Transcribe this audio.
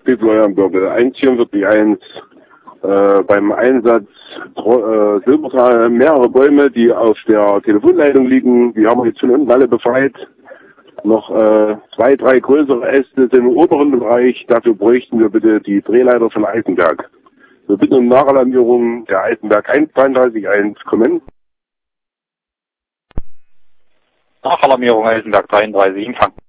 Peter 14441 beim Einsatz Silbertal mehrere Bäume, die auf der Telefonleitung liegen. Die haben wir jetzt von unten alle befreit. Noch 2, 3 größere Äste sind im oberen Bereich. Dafür bräuchten wir bitte die Drehleiter von Eisenberg. Wir bitten um Nachalarmierung der Eisenberg 133.1 kommen. Nachalarmierung Eisenberg 33 Empfang.